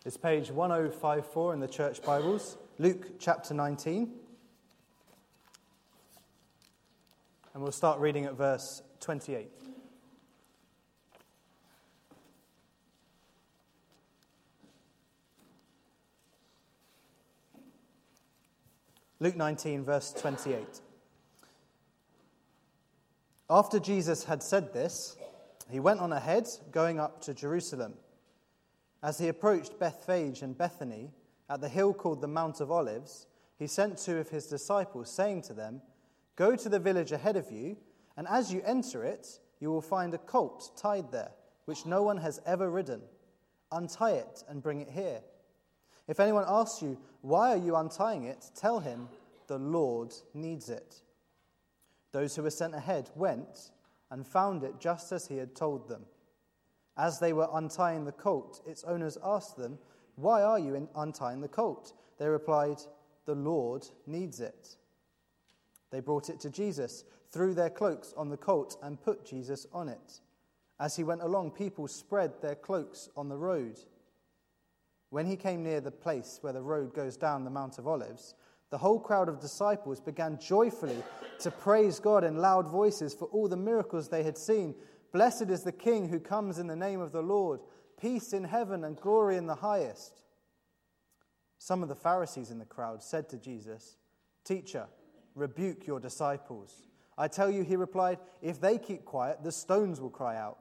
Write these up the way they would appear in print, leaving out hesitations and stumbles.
It's page 1054 in the Church Bibles, Luke chapter 19. And we'll start reading at verse 28. Luke 19, verse 28. After Jesus had said this, he went on ahead, going up to Jerusalem. As he approached Bethphage and Bethany, at the hill called the Mount of Olives, he sent two of his disciples, saying to them, "Go to the village ahead of you, and as you enter it, you will find a colt tied there, which no one has ever ridden. Untie it and bring it here. If anyone asks you, 'Why are you untying it?' tell him, 'The Lord needs it.'" Those who were sent ahead went and found it just as he had told them. As they were untying the colt, its owners asked them, "Why are you untying the colt?" They replied, "The Lord needs it." They brought it to Jesus, threw their cloaks on the colt, and put Jesus on it. As he went along, people spread their cloaks on the road. When he came near the place where the road goes down the Mount of Olives, the whole crowd of disciples began joyfully to praise God in loud voices for all the miracles they had seen. "Blessed is the King who comes in the name of the Lord. Peace in heaven and glory in the highest." Some of the Pharisees in the crowd said to Jesus, "Teacher, rebuke your disciples." "I tell you," he replied, "if they keep quiet, the stones will cry out."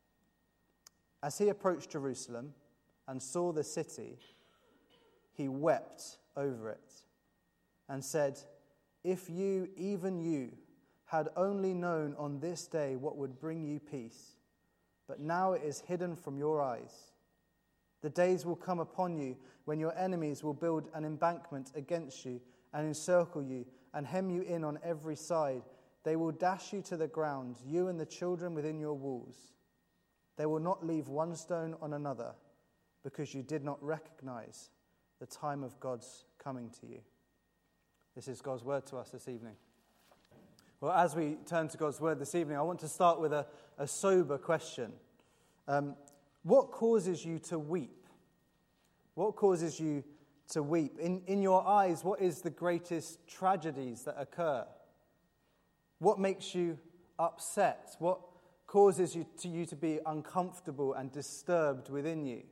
As he approached Jerusalem and saw the city, he wept over it and said, "If you, even you, had only known on this day what would bring you peace, but now it is hidden from your eyes. The days will come upon you when your enemies will build an embankment against you and encircle you and hem you in on every side. They will dash you to the ground, you and the children within your walls. They will not leave one stone on another, because you did not recognize the time of God's coming to you." This is God's word to us this evening. Well, as we turn to God's word this evening, I want to start with a sober question. What causes you to weep? What causes you to weep? In your eyes, what is the greatest tragedies that occur? What makes you upset? What causes you to be uncomfortable and disturbed within you?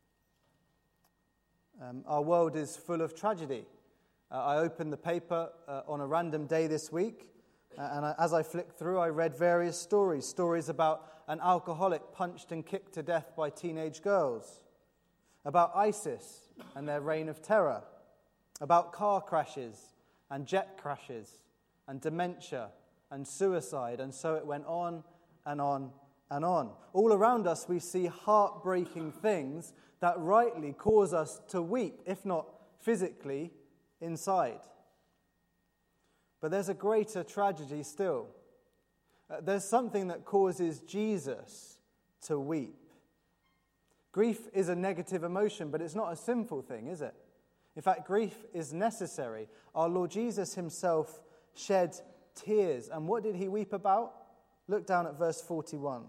Our world is full of tragedy. I opened the paper on a random day this week, and as I flicked through, I read various stories about an alcoholic punched and kicked to death by teenage girls, about ISIS and their reign of terror, about car crashes and jet crashes and dementia and suicide, and so it went on and on and on. All around us we see heartbreaking things that rightly cause us to weep, if not physically, inside. But there's a greater tragedy still. There's something that causes Jesus to weep. Grief is a negative emotion, but it's not a sinful thing, is it? In fact, grief is necessary. Our Lord Jesus himself shed tears. And what did he weep about? Look down at verse 41.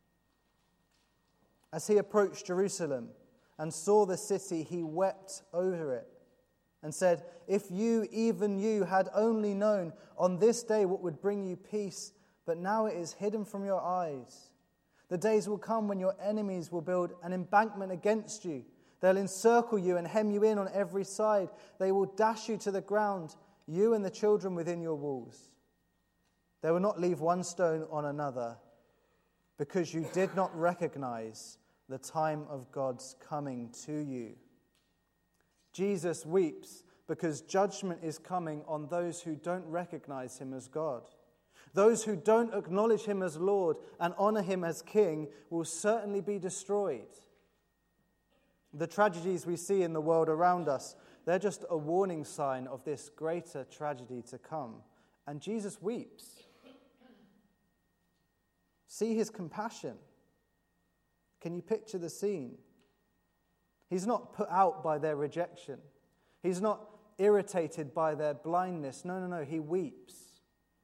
As he approached Jerusalem and saw the city, he wept over it and said, "If you, even you, had only known on this day what would bring you peace, but now it is hidden from your eyes. The days will come when your enemies will build an embankment against you. They'll encircle you and hem you in on every side. They will dash you to the ground, you and the children within your walls. They will not leave one stone on another, because you did not recognize the time of God's coming to you." Jesus weeps because judgment is coming on those who don't recognize him as God. Those who don't acknowledge him as Lord and honor him as King will certainly be destroyed. The tragedies we see in the world around us, they're just a warning sign of this greater tragedy to come. And Jesus weeps. See his compassion. Can you picture the scene? He's not put out by their rejection. He's not irritated by their blindness. No. He weeps.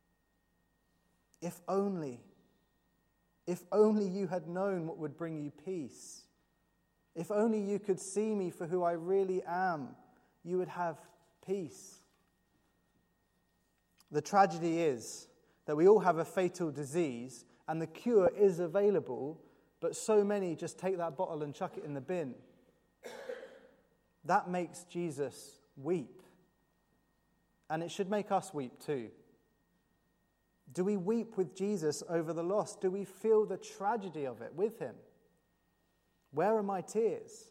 If only you had known what would bring you peace. If only you could see me for who I really am, you would have peace. The tragedy is that we all have a fatal disease and the cure is available, but so many just take that bottle and chuck it in the bin. That makes Jesus weep. And it should make us weep too. Do we weep with Jesus over the lost? Do we feel the tragedy of it with him? Where are my tears?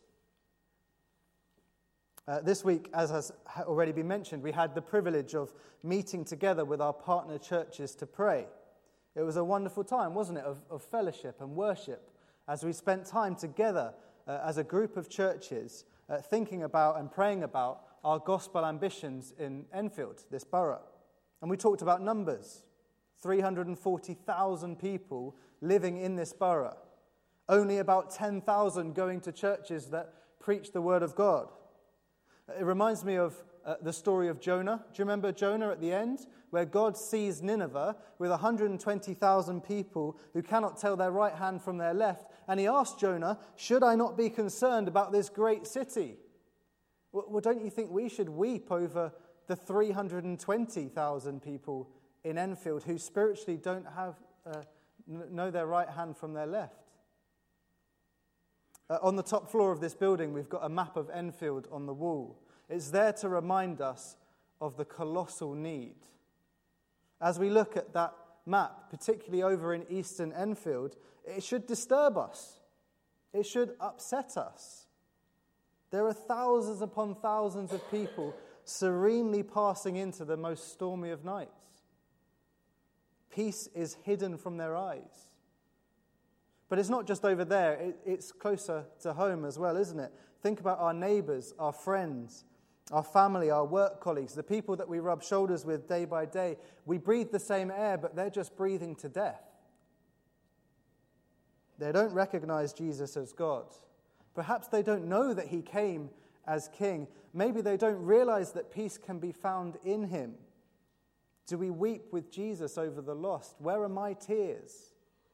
This week, as has already been mentioned, we had the privilege of meeting together with our partner churches to pray. It was a wonderful time, wasn't it, of fellowship and worship as we spent time together as a group of churches thinking about and praying about our gospel ambitions in Enfield, this borough. And we talked about numbers. 340,000 people living in this borough. Only about 10,000 going to churches that preach the word of God. It reminds me of the story of Jonah. Do you remember Jonah at the end? Where God sees Nineveh with 120,000 people who cannot tell their right hand from their left. And he asked Jonah, should I not be concerned about this great city? Well, don't you think we should weep over the 320,000 people in Enfield who spiritually don't have know their right hand from their left? On the top floor of this building, we've got a map of Enfield on the wall. It's there to remind us of the colossal need. As we look at that map, particularly over in eastern Enfield, it should disturb us. It should upset us. There are thousands upon thousands of people serenely passing into the most stormy of nights. Peace is hidden from their eyes. But it's not just over there, it's closer to home as well, isn't it? Think about our neighbours, our friends, our family, our work colleagues, the people that we rub shoulders with day by day. We breathe the same air, but they're just breathing to death. They don't recognise Jesus as God. Perhaps they don't know that he came as king. Maybe they don't realise that peace can be found in him. Do we weep with Jesus over the lost? Where are my tears?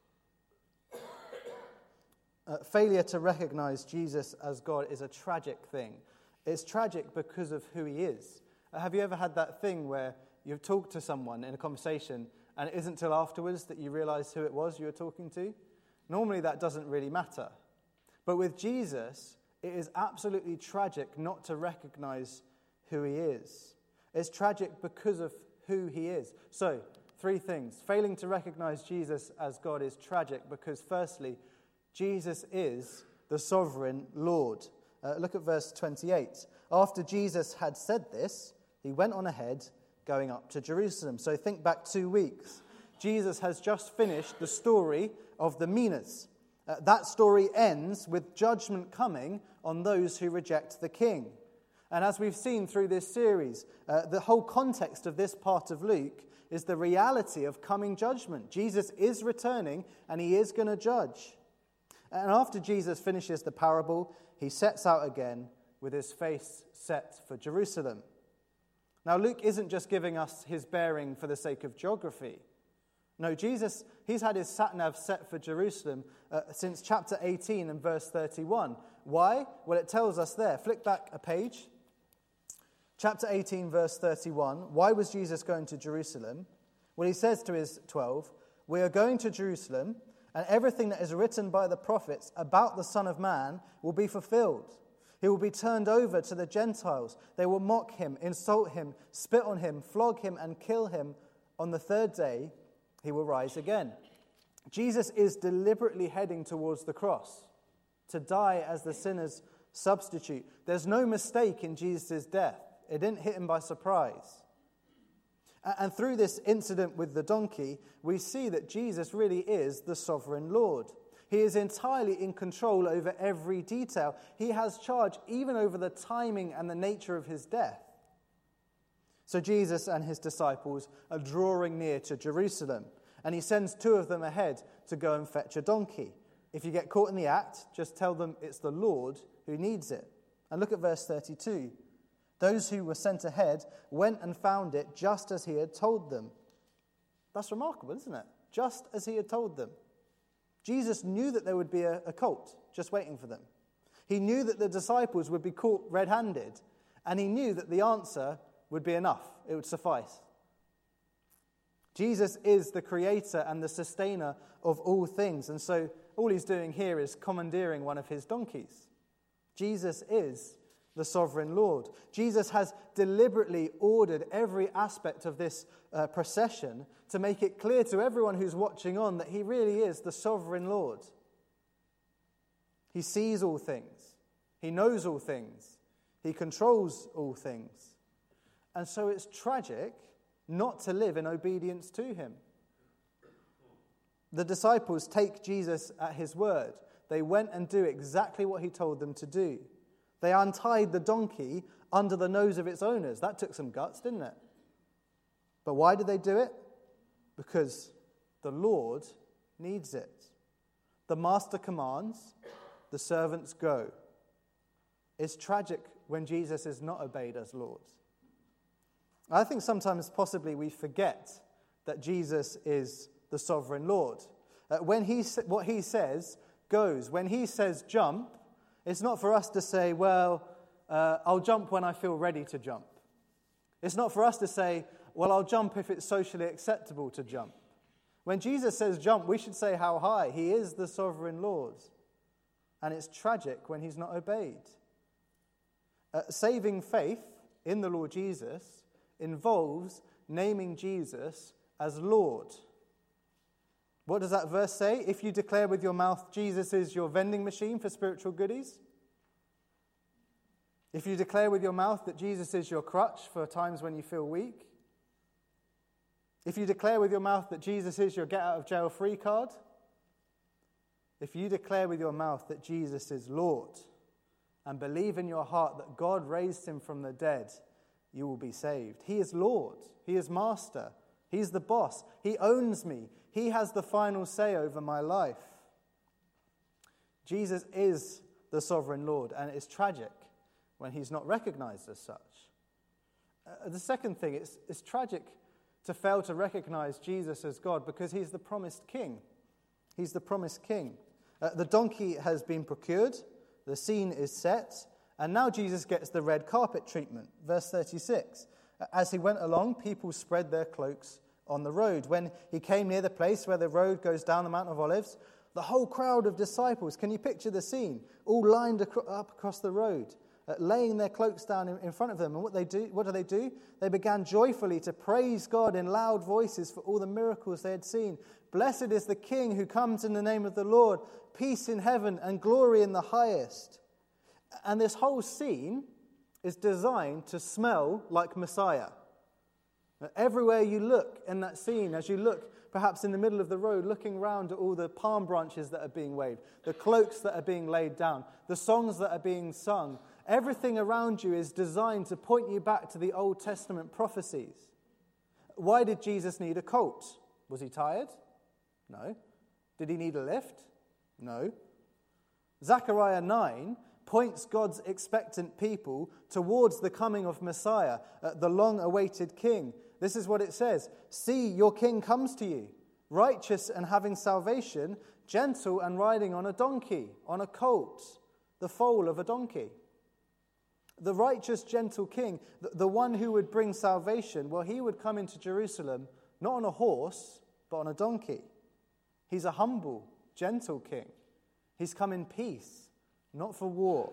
Failure to recognize Jesus as God is a tragic thing. It's tragic because of who he is. Have you ever had that thing where you've talked to someone in a conversation and it isn't till afterwards that you realize who it was you were talking to? Normally that doesn't really matter. But with Jesus, it is absolutely tragic not to recognize who he is. It's tragic because of who he is. So, 3 things. Failing to recognize Jesus as God is tragic because, firstly, Jesus is the sovereign Lord. Look at verse 28. After Jesus had said this, he went on ahead, going up to Jerusalem. So think back 2 weeks. Jesus has just finished the story of the Minas. That story ends with judgment coming on those who reject the king. And as we've seen through this series, the whole context of this part of Luke is the reality of coming judgment. Jesus is returning and he is going to judge. And after Jesus finishes the parable, he sets out again with his face set for Jerusalem. Now, Luke isn't just giving us his bearing for the sake of geography. No, Jesus, he's had his sat-nav set for Jerusalem since chapter 18 and verse 31. Why? Well, it tells us there. Flick back a page. Chapter 18, verse 31. Why was Jesus going to Jerusalem? Well, he says to his 12, we are going to Jerusalem, and everything that is written by the prophets about the Son of Man will be fulfilled. He will be turned over to the Gentiles. They will mock him, insult him, spit on him, flog him, and kill him. On the 3rd day, he will rise again. Jesus is deliberately heading towards the cross to die as the sinner's substitute. There's no mistake in Jesus' death. It didn't hit him by surprise. And through this incident with the donkey, we see that Jesus really is the sovereign Lord. He is entirely in control over every detail. He has charge even over the timing and the nature of his death. So Jesus and his disciples are drawing near to Jerusalem, and he sends 2 of them ahead to go and fetch a donkey. If you get caught in the act, just tell them it's the Lord who needs it. And look at verse 32. Those who were sent ahead went and found it just as he had told them. That's remarkable, isn't it? Just as he had told them. Jesus knew that there would be a cult just waiting for them. He knew that the disciples would be caught red-handed, and he knew that the answer would be enough. It would suffice. Jesus is the creator and the sustainer of all things, and so all he's doing here is commandeering one of his donkeys. Jesus is the sovereign Lord. Jesus has deliberately ordered every aspect of this procession to make it clear to everyone who's watching on that he really is the sovereign Lord. He sees all things. He knows all things. He controls all things. And so it's tragic not to live in obedience to him. The disciples take Jesus at his word. They went and do exactly what he told them to do. They untied the donkey under the nose of its owners. That took some guts, didn't it? But why did they do it? Because the Lord needs it. The master commands, the servants go. It's tragic when Jesus is not obeyed as Lord. I think sometimes possibly we forget that Jesus is the sovereign Lord. What he says goes. When he says jump, it's not for us to say, well, I'll jump when I feel ready to jump. It's not for us to say, well, I'll jump if it's socially acceptable to jump. When Jesus says jump, we should say how high. He is the sovereign Lord. And it's tragic when he's not obeyed. Saving faith in the Lord Jesus involves naming Jesus as Lord. What does that verse say? If you declare with your mouth Jesus is your vending machine for spiritual goodies. If you declare with your mouth that Jesus is your crutch for times when you feel weak. If you declare with your mouth that Jesus is your get out of jail free card. If you declare with your mouth that Jesus is Lord and believe in your heart that God raised him from the dead, you will be saved. He is Lord. He is Master. He's the boss. He owns me. He has the final say over my life. Jesus is the sovereign Lord, and it's tragic when he's not recognized as such. The second thing, it's tragic to fail to recognize Jesus as God because he's the promised king. He's the promised king. The donkey has been procured, the scene is set, and now Jesus gets the red carpet treatment. Verse 36. As he went along, people spread their cloaks on the road. When he came near the place where the road goes down the Mount of Olives, the whole crowd of disciples, can you picture the scene? All lined up across the road, laying their cloaks down in front of them. And what do they do? They began joyfully to praise God in loud voices for all the miracles they had seen. Blessed is the King who comes in the name of the Lord, peace in heaven and glory in the highest. And this whole scene is designed to smell like Messiah. Everywhere you look in that scene, as you look perhaps in the middle of the road, looking around at all the palm branches that are being waved, the cloaks that are being laid down, the songs that are being sung, everything around you is designed to point you back to the Old Testament prophecies. Why did Jesus need a colt? Was he tired? No. Did he need a lift? No. Zechariah 9 points God's expectant people towards the coming of Messiah, the long-awaited king. This is what it says. See, your king comes to you, righteous and having salvation, gentle and riding on a donkey, on a colt, the foal of a donkey. The righteous, gentle king, the one who would bring salvation, well, he would come into Jerusalem not on a horse, but on a donkey. He's a humble, gentle king. He's come in peace, not for war.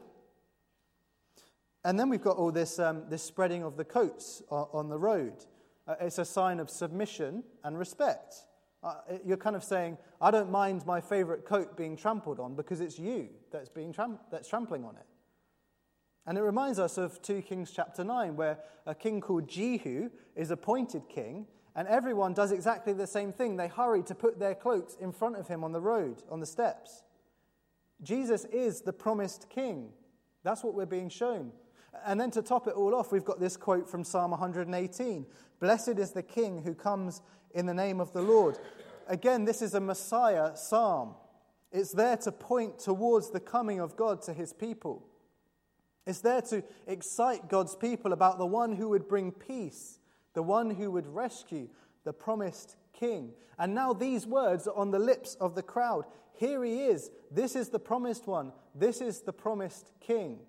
And then we've got all this spreading of the coats on the road. It's a sign of submission and respect. You're kind of saying, I don't mind my favorite coat being trampled on because it's you that's trampling on it. And it reminds us of 2 Kings chapter 9, where a king called Jehu is appointed king, and everyone does exactly the same thing. They hurry to put their cloaks in front of him on the road, on the steps. Jesus is the promised king. That's what we're being shown. And then to top it all off, we've got this quote from Psalm 118. Blessed is the king who comes in the name of the Lord. Again, this is a Messiah psalm. It's there to point towards the coming of God to his people. It's there to excite God's people about the one who would bring peace, the one who would rescue, the promised king. And now these words are on the lips of the crowd. Here he is. This is the promised one. This is the promised king.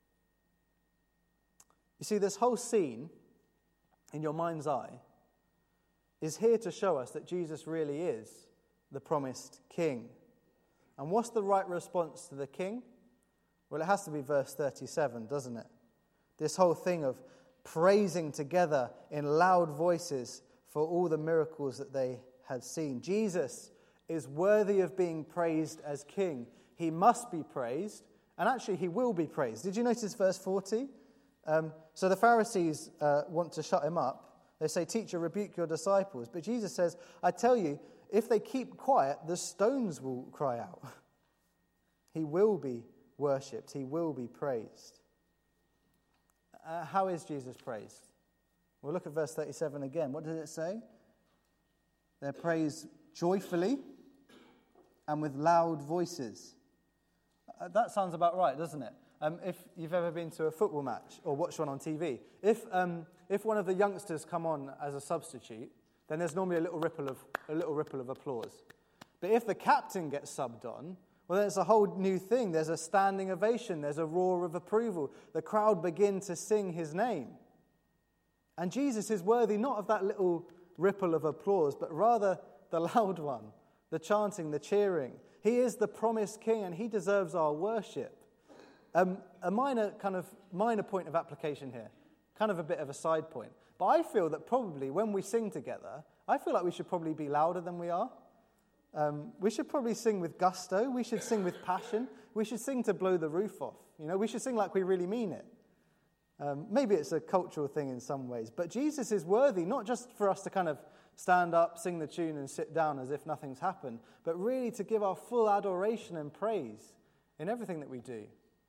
You see, this whole scene in your mind's eye is here to show us that Jesus really is the promised king. And what's the right response to the king? Well, it has to be verse 37, doesn't it? This whole thing of praising together in loud voices for all the miracles that they had seen. Jesus is worthy of being praised as king. He must be praised, and actually he will be praised. Did you notice verse 40? So the Pharisees want to shut him up. They say, "Teacher, rebuke your disciples." But Jesus says, "I tell you, if they keep quiet, the stones will cry out." He will be worshipped. He will be praised. How is Jesus praised? We'll look at verse 37 again. What does it say? They're praised joyfully and with loud voices. That sounds about right, doesn't it? If you've ever been to a football match or watched one on TV, if one of the youngsters come on as a substitute, then there's normally a little ripple of applause. But if the captain gets subbed on, well, then it's a whole new thing. There's a standing ovation. There's a roar of approval. The crowd begin to sing his name. And Jesus is worthy not of that little ripple of applause, but rather the loud one, the chanting, the cheering. He is the promised king, and he deserves our worship. A minor point of application here, kind of a bit of a side point. But I feel that probably when we sing together, I feel like we should probably be louder than we are. We should probably sing with gusto. We should sing with passion. We should sing to blow the roof off. We should sing like we really mean it. Maybe it's a cultural thing in some ways, but Jesus is worthy not just for us to kind of stand up, sing the tune, and sit down as if nothing's happened, but really to give our full adoration and praise in everything that we do.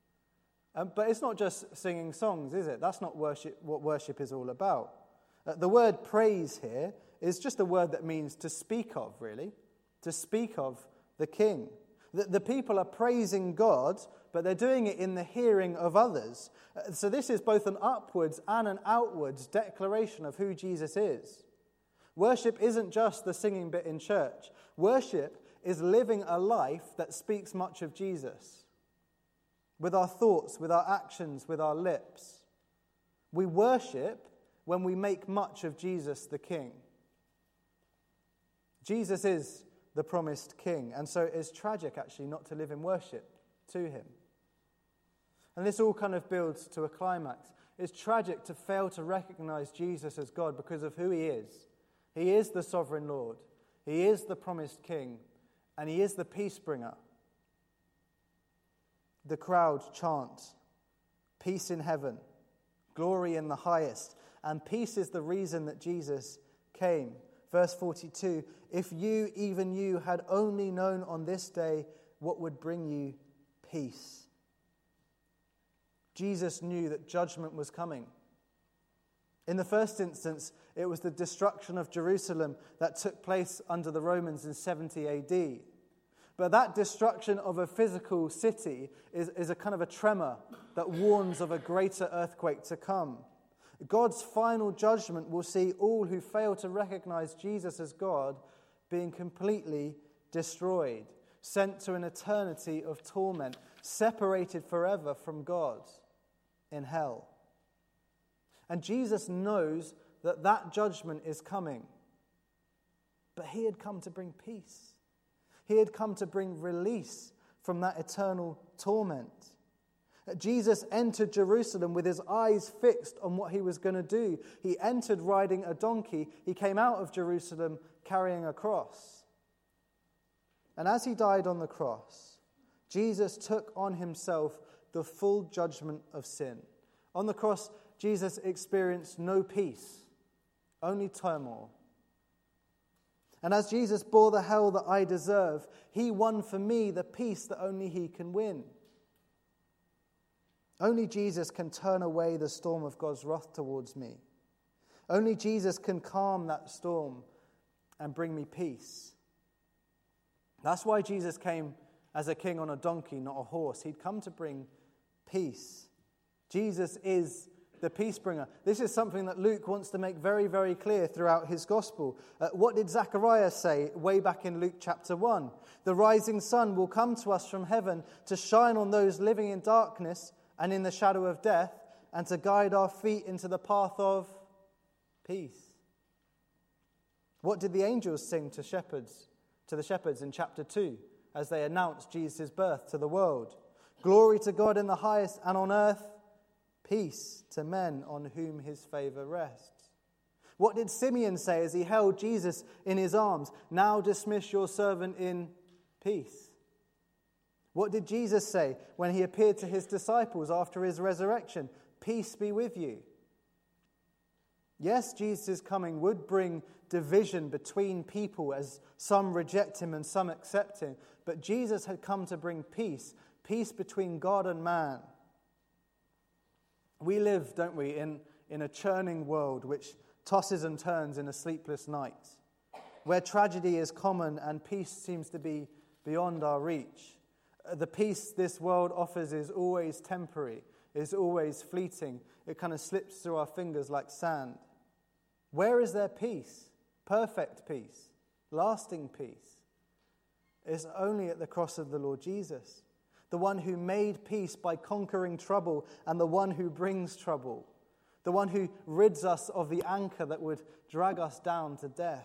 But it's not just singing songs, is it? That's not what worship is all about. The word praise here is just a word that means to speak of, really. To speak of the king. The people are praising God, but they're doing it in the hearing of others. So this is both an upwards and an outwards declaration of who Jesus is. Worship isn't just the singing bit in church. Worship is living a life that speaks much of Jesus. With our thoughts, with our actions, with our lips. We worship when we make much of Jesus the King. Jesus is the promised king, and so it's tragic actually not to live in worship to him. And this all kind of builds to a climax. It's tragic to fail to recognize Jesus as God because of who he is. He is the sovereign Lord. He is the promised king, and he is the peace bringer. The crowd chant, "Peace in heaven, glory in the highest," and peace is the reason that Jesus came. Verse 42, "If you, even you, had only known on this day what would bring you peace." Jesus knew that judgment was coming. In the first instance, it was the destruction of Jerusalem that took place under the Romans in 70 AD. But that destruction of a physical city is a kind of a tremor that warns of a greater earthquake to come. God's final judgment will see all who fail to recognize Jesus as God being completely destroyed, sent to an eternity of torment, separated forever from God in hell. And Jesus knows that judgment is coming. But he had come to bring peace. He had come to bring release from that eternal torment. Jesus entered Jerusalem with his eyes fixed on what he was going to do. He entered riding a donkey. He came out of Jerusalem carrying a cross. And as he died on the cross, Jesus took on himself the full judgment of sin. On the cross, Jesus experienced no peace, only turmoil. And as Jesus bore the hell that I deserve, he won for me the peace that only he can win. Only Jesus can turn away the storm of God's wrath towards me. Only Jesus can calm that storm and bring me peace. That's why Jesus came as a king on a donkey, not a horse. He'd come to bring peace. Jesus is the peace bringer. This is something that Luke wants to make very, very clear throughout his gospel. What did Zechariah say way back in Luke chapter 1? The rising sun will come to us from heaven to shine on those living in darkness and in the shadow of death, and to guide our feet into the path of peace. What did the angels sing to the shepherds in chapter 2 as they announced Jesus' birth to the world? Glory to God in the highest, and on earth peace to men on whom his favor rests. What did Simeon say as he held Jesus in his arms? Now dismiss your servant in peace. What did Jesus say when he appeared to his disciples after his resurrection? Peace be with you. Yes, Jesus' coming would bring division between people as some reject him and some accept him. But Jesus had come to bring peace, peace between God and man. We live, don't we, in a churning world which tosses and turns in a sleepless night, where tragedy is common and peace seems to be beyond our reach. The peace this world offers is always temporary, is always fleeting. It kind of slips through our fingers like sand. Where is there peace? Perfect peace, lasting peace. It's only at the cross of the Lord Jesus, the one who made peace by conquering trouble and the one who brings trouble, the one who rids us of the anchor that would drag us down to death.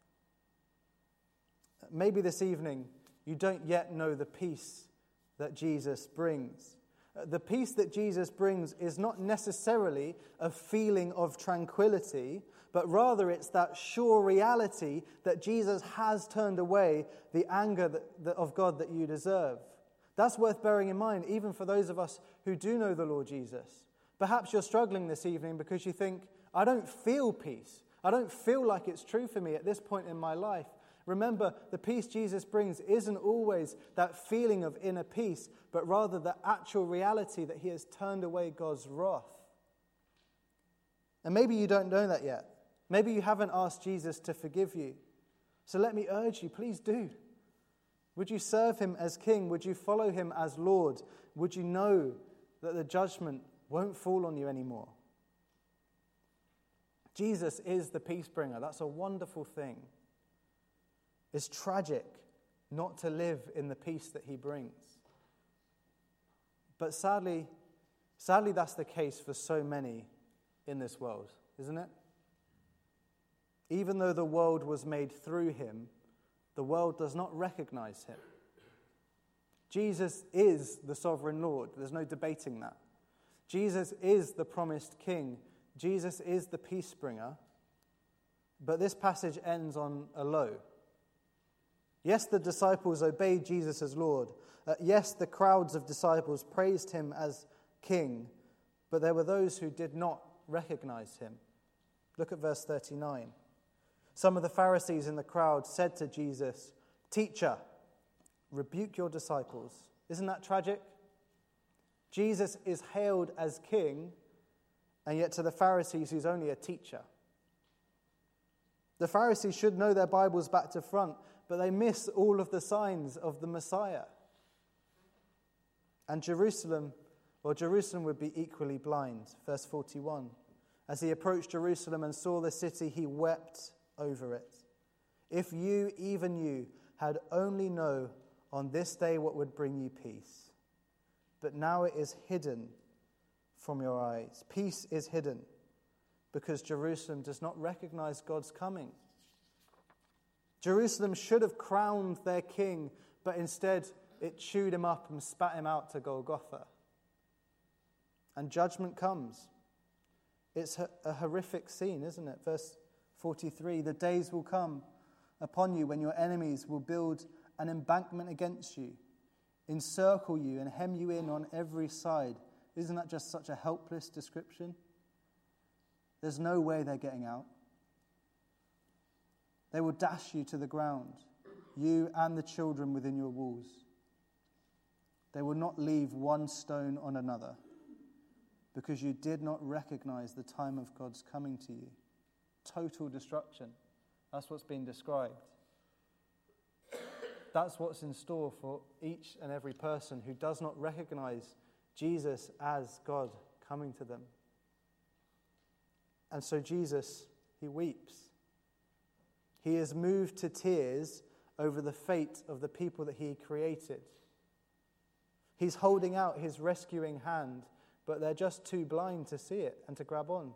Maybe this evening you don't yet know the peace that Jesus brings. The peace that Jesus brings is not necessarily a feeling of tranquility, but rather it's that sure reality that Jesus has turned away the anger of God that you deserve. That's worth bearing in mind, even for those of us who do know the Lord Jesus. Perhaps you're struggling this evening because you think, I don't feel peace. I don't feel like it's true for me at this point in my life. Remember, the peace Jesus brings isn't always that feeling of inner peace, but rather the actual reality that he has turned away God's wrath. And maybe you don't know that yet. Maybe you haven't asked Jesus to forgive you. So let me urge you, please do. Would you serve him as king? Would you follow him as Lord? Would you know that the judgment won't fall on you anymore? Jesus is the peace bringer. That's a wonderful thing. It's tragic not to live in the peace that he brings. But sadly, that's the case for so many in this world, isn't it? Even though the world was made through him, the world does not recognize him. Jesus is the sovereign Lord. There's no debating that. Jesus is the promised king. Jesus is the peace bringer. But this passage ends on a low. Yes, the disciples obeyed Jesus as Lord. Yes, the crowds of disciples praised him as king. But there were those who did not recognize him. Look at verse 39. Some of the Pharisees in the crowd said to Jesus, "Teacher, rebuke your disciples." Isn't that tragic? Jesus is hailed as king, and yet to the Pharisees he's only a teacher. The Pharisees should know their Bibles back to front, but they miss all of the signs of the Messiah. And Jerusalem would be equally blind. Verse 41. As he approached Jerusalem and saw the city, he wept over it. If you, even you, had only known on this day what would bring you peace. But now it is hidden from your eyes. Peace is hidden because Jerusalem does not recognize God's coming. Jerusalem should have crowned their king, but instead it chewed him up and spat him out to Golgotha. And judgment comes. It's a horrific scene, isn't it? Verse 43, the days will come upon you when your enemies will build an embankment against you, encircle you and hem you in on every side. Isn't that just such a helpless description? There's no way they're getting out. They will dash you to the ground, you and the children within your walls. They will not leave one stone on another, because you did not recognize the time of God's coming to you. Total destruction. That's what's being described. That's what's in store for each and every person who does not recognize Jesus as God coming to them. And so Jesus, he weeps. He is moved to tears over the fate of the people that he created. He's holding out his rescuing hand, but they're just too blind to see it and to grab on.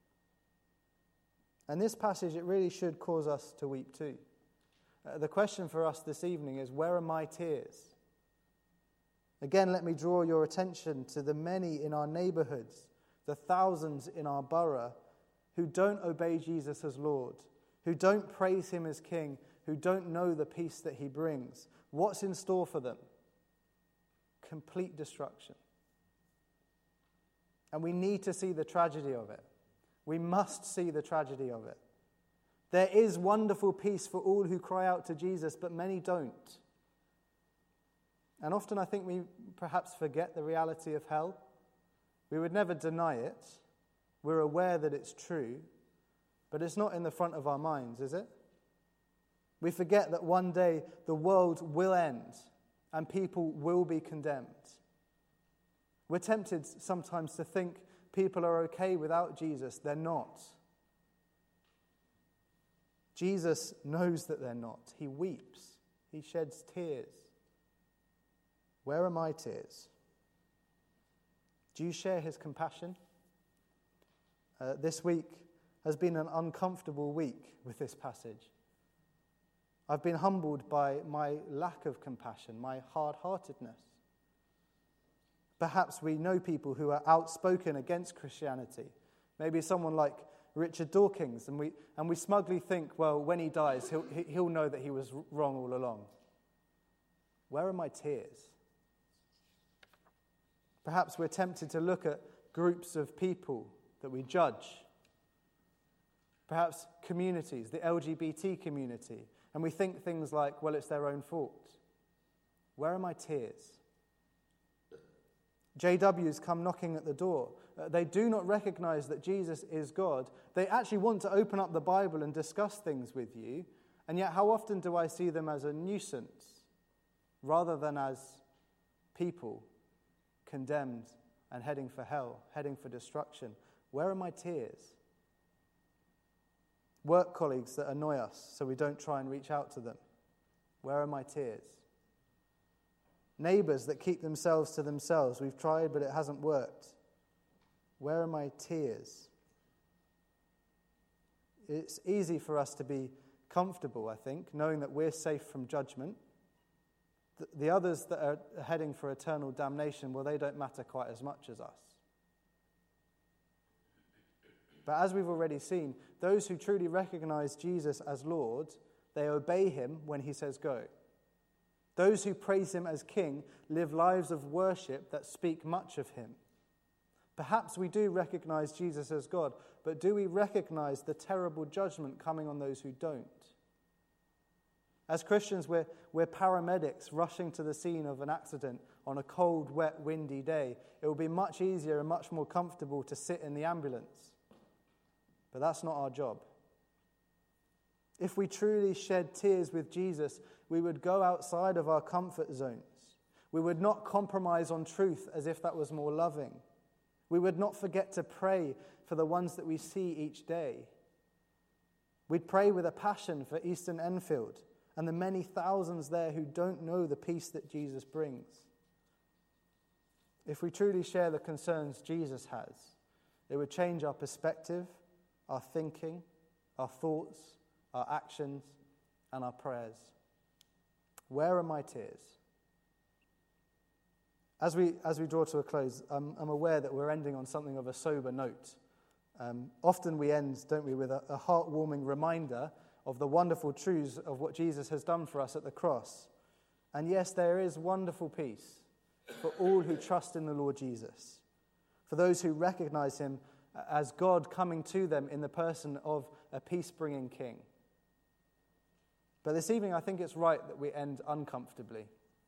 And this passage, it really should cause us to weep too. The question for us this evening is, where are my tears? Again, let me draw your attention to the many in our neighborhoods, the thousands in our borough who don't obey Jesus as Lord, who don't praise him as King, who don't know the peace that he brings. What's in store for them? Complete destruction. And we need to see the tragedy of it. We must see the tragedy of it. There is wonderful peace for all who cry out to Jesus, but many don't. And often I think we perhaps forget the reality of hell. We would never deny it. We're aware that it's true, but it's not in the front of our minds, is it? We forget that one day the world will end and people will be condemned. We're tempted sometimes to think people are okay without Jesus. They're not. Jesus knows that they're not. He weeps. He sheds tears. Where are my tears? Do you share his compassion? This week has been an uncomfortable week with this passage. I've been humbled by my lack of compassion, my hard-heartedness. Perhaps we know people who are outspoken against Christianity. Maybe someone like Richard Dawkins, and we smugly think, well, when he dies, he'll know that he was wrong all along. Where are my tears? Perhaps we're tempted to look at groups of people that we judge. Perhaps communities, the LGBT community, and we think things like, well, it's their own fault. Where are my tears? JWs come knocking at the door. They do not recognize that Jesus is God. They actually want to open up the Bible and discuss things with you, and yet how often do I see them as a nuisance rather than as people condemned and heading for hell, heading for destruction? Where are my tears? Work colleagues that annoy us so we don't try and reach out to them. Where are my tears? Neighbors that keep themselves to themselves. We've tried, but it hasn't worked. Where are my tears? It's easy for us to be comfortable, I think, knowing that we're safe from judgment. The others that are heading for eternal damnation, well, they don't matter quite as much as us. But as we've already seen, those who truly recognize Jesus as Lord, they obey him when he says go. Those who praise him as King live lives of worship that speak much of him. Perhaps we do recognize Jesus as God, but do we recognize the terrible judgment coming on those who don't? As Christians, we're paramedics rushing to the scene of an accident on a cold, wet, windy day. It will be much easier and much more comfortable to sit in the ambulance. But that's not our job. If we truly shed tears with Jesus, we would go outside of our comfort zones. We would not compromise on truth as if that was more loving. We would not forget to pray for the ones that we see each day. We'd pray with a passion for Eastern Enfield and the many thousands there who don't know the peace that Jesus brings. If we truly share the concerns Jesus has, it would change our perspective, our thinking, our thoughts, our actions, and our prayers. Where are my tears? As we draw to a close, I'm aware that we're ending on something of a sober note. Often we end, don't we, with a heartwarming reminder of the wonderful truths of what Jesus has done for us at the cross. And yes, there is wonderful peace for all who trust in the Lord Jesus, for those who recognize him as God coming to them in the person of a peace-bringing King. But this evening, I think it's right that we end uncomfortably,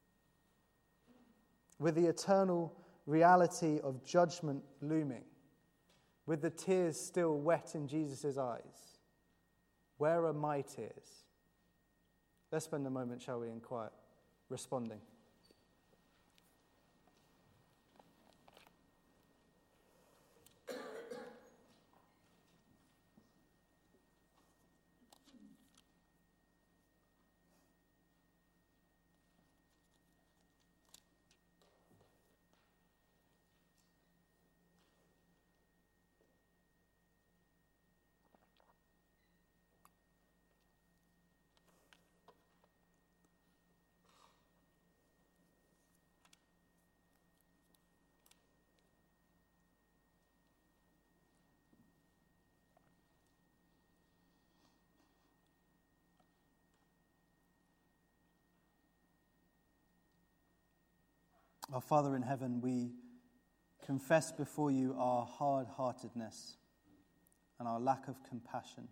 with the eternal reality of judgment looming, with the tears still wet in Jesus' eyes. Where are my tears? Let's spend a moment, shall we, in quiet, responding. Our Father in heaven, we confess before you our hard-heartedness and our lack of compassion.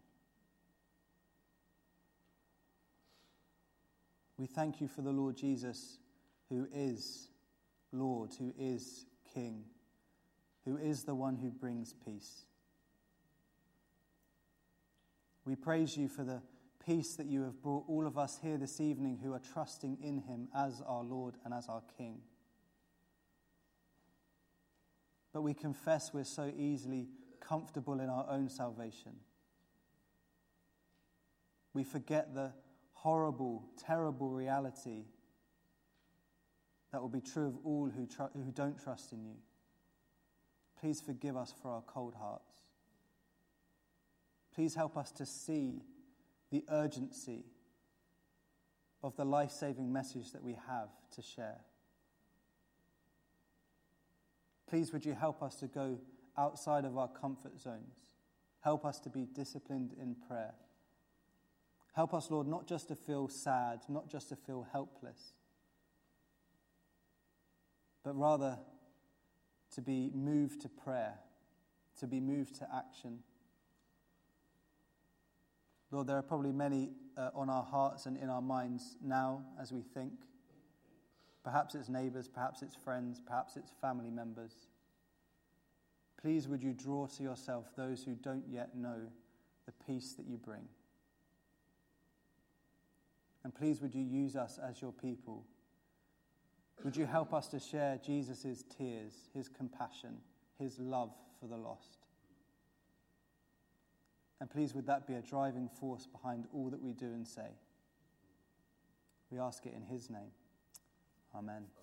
We thank you for the Lord Jesus, who is Lord, who is King, who is the one who brings peace. We praise you for the peace that you have brought all of us here this evening who are trusting in him as our Lord and as our King. But we confess we're so easily comfortable in our own salvation. We forget the horrible, terrible reality that will be true of all who don't trust in you. Please forgive us for our cold hearts. Please help us to see the urgency of the life-saving message that we have to share. Please would you help us to go outside of our comfort zones. Help us to be disciplined in prayer. Help us, Lord, not just to feel sad, not just to feel helpless, but rather to be moved to prayer, to be moved to action. Lord, there are probably many on our hearts and in our minds now as we think. Perhaps it's neighbours, perhaps it's friends, perhaps it's family members. Please would you draw to yourself those who don't yet know the peace that you bring. And please would you use us as your people. Would you help us to share Jesus' tears, his compassion, his love for the lost. And please would that be a driving force behind all that we do and say. We ask it in his name. Amen.